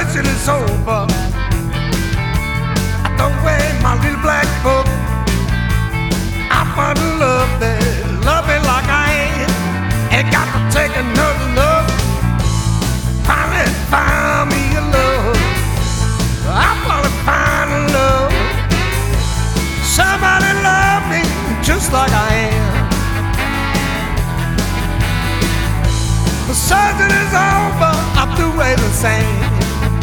searching is over. I throw away my little black book. I found a love that love me like I am. Ain't got to take another look. Finally found me a love. I finally found a love. Somebody love me just like I am. The searching is over. I'm through raising sand.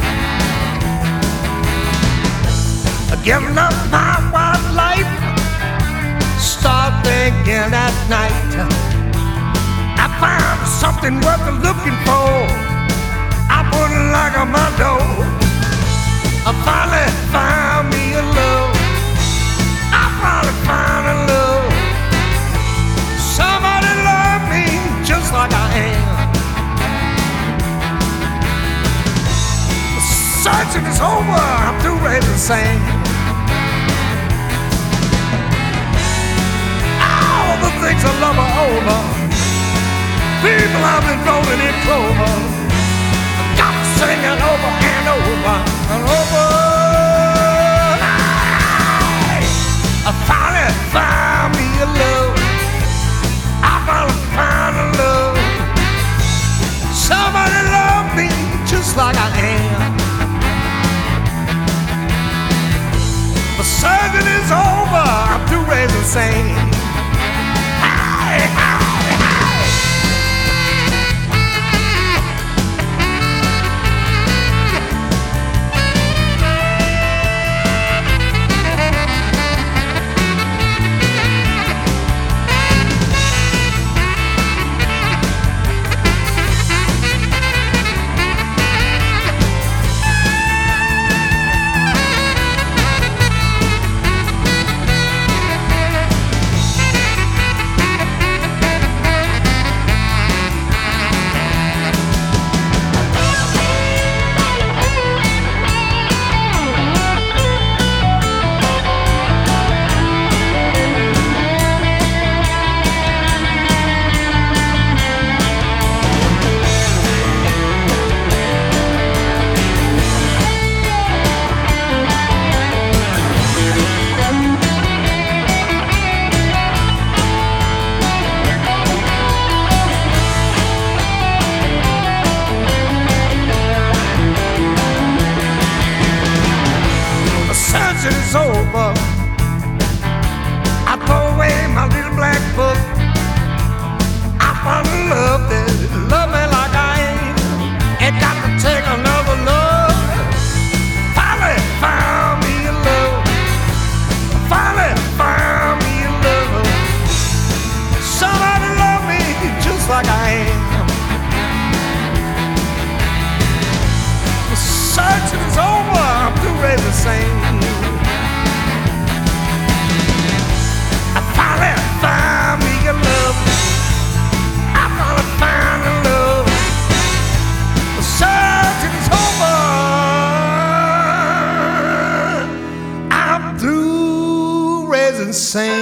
Giving up my wild life. Start thinking at night. I found something worth looking for. I put it like on my door. I finally found me a love. I finally found a love. Somebody love me just like I am. The searching is over. I'm through raising sand. The things I love are over. People I've been rolling in clover. Got to sing it over and over and over. I finally found me a love. I finally found a love. Somebody love me just like I am. The searching is over. I'm through raising sand. It's over. I throw away my little black book. I found a love that love me like I am. Ain't got to take another love. Finally found me a love. Finally found me a love. Somebody love me just like I am. The searching is over. I'm through raising sand. Found me a love. I finally found a love. The searching is over. I'm through raising sand.